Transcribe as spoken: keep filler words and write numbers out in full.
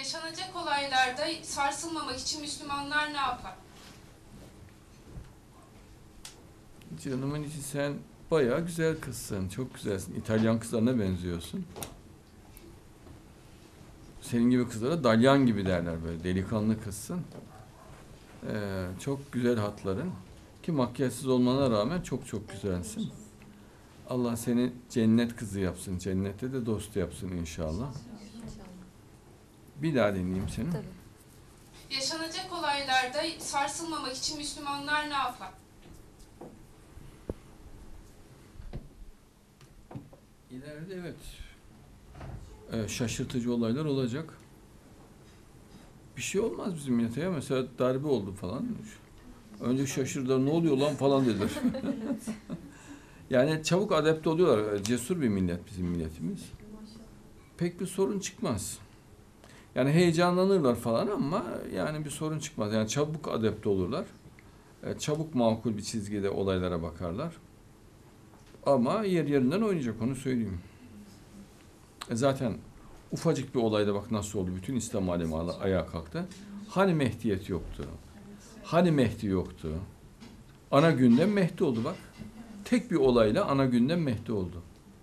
Yaşanacak olaylarda sarsılmamak için Müslümanlar ne yapar? Canımın içi, sen bayağı güzel kızsın. Çok güzelsin. İtalyan kızlarına benziyorsun. Senin gibi kızlara dalyan gibi derler böyle. Delikanlı kızsın. Ee, çok güzel hatların. Ki makyajsız olmana rağmen çok çok güzelsin. Allah seni cennet kızı yapsın. Cennette de dost yapsın inşallah. Bir daha dinleyeyim seni. Tabii. Yaşanacak olaylarda sarsılmamak için Müslümanlar ne yapar? İleride evet. Ee, şaşırtıcı olaylar olacak. Bir şey olmaz bizim millete ya. Mesela darbe oldu falan. Önce şaşırdılar, ne oluyor lan falan dediler. Yani çabuk adapte oluyorlar. Cesur bir millet bizim milletimiz. Pek bir sorun çıkmaz. Yani heyecanlanırlar falan ama yani bir sorun çıkmaz. Yani çabuk adapte olurlar. Çabuk makul bir çizgide olaylara bakarlar. Ama yer yerinden oynayacak, onu söyleyeyim. Zaten ufacık bir olayda bak nasıl oldu. Bütün İslam alemi ayağa kalktı. Hani Mehdiyet yoktu? Hani Mehdi yoktu? Ana gündem Mehdi oldu bak. Tek bir olayla ana gündem Mehdi oldu.